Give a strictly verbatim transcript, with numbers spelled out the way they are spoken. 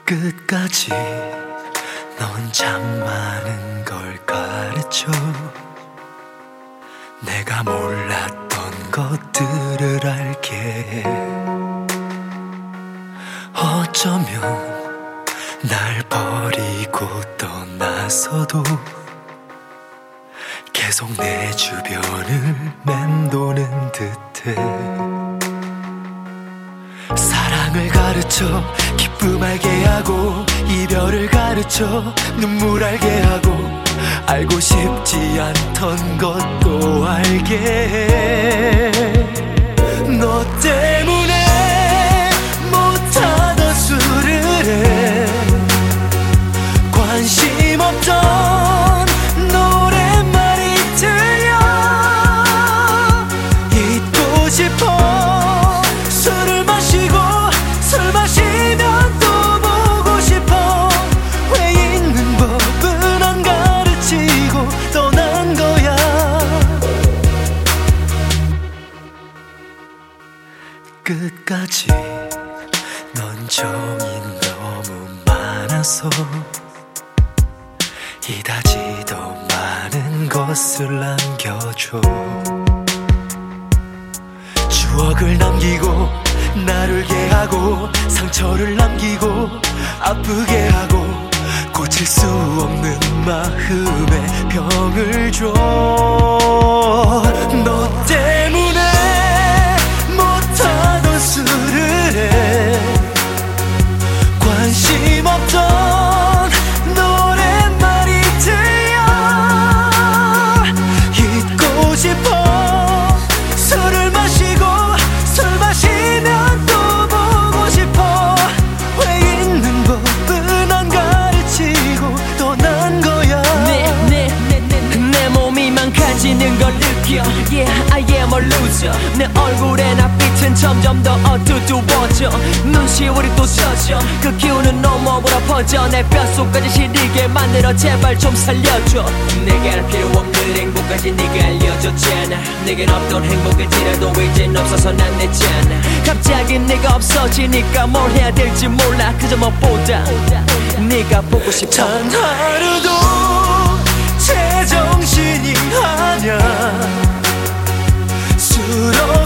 끝까지 넌 참 많은 걸 가르쳐. 내가 몰랐던 것들을 알게 해. 어쩌면 날 버리고 떠나서도 계속 내 주변을 맴도는 듯해. 사랑을 가르쳐 기쁨 알게 하고, 이별을 가르쳐 눈물 알게 하고, 알고 싶지 않던 것도 알게 해. 너 때문에 못하던 술을 해. 관심 없던 노랫말이 들려. 잊고 싶어. 술을 마시고 술 마시면 또 보고 싶어. 왜 있는 법은 안 가르치고 떠난 거야. 끝까지 넌 정이 너무 많아서 이다지 더 많은 것을 남겨줘. 추억을 남기고 나르게 하고, 상처를 남기고 아프게 하고, 고칠 수 없는 마음에 병을 줘. 너 때문에 못하던 술을 해. 관심 없던 노랫말이 들려. 잊고 싶어. 술을 마시고 술 마시면 또 보고 싶어. 왜 있는 법은 안 가르치고 떠난 거야. 내, 내, 내, 내, 내, 내 몸이 망가지는 걸 느껴. Yeah, I am a loser. 내 얼굴에 낯빛은 점점 더 어두워져. 눈시울이 또 젖어. 그 기운은 너머보다 퍼져. 내 뼛속까지 시리게 만들어. 제발 좀 살려줘. 내게 알 필요 없는 행복까지 네가 알려줬잖아. 내겐 없던 행복일지라도 이젠 없어서 난 냈잖아. 갑자기 네가 없어지니까 뭘 해야 될지 몰라. 그저 무엇보다 네가 보고 싶어. 단 하루도 제정신이 아냐. 술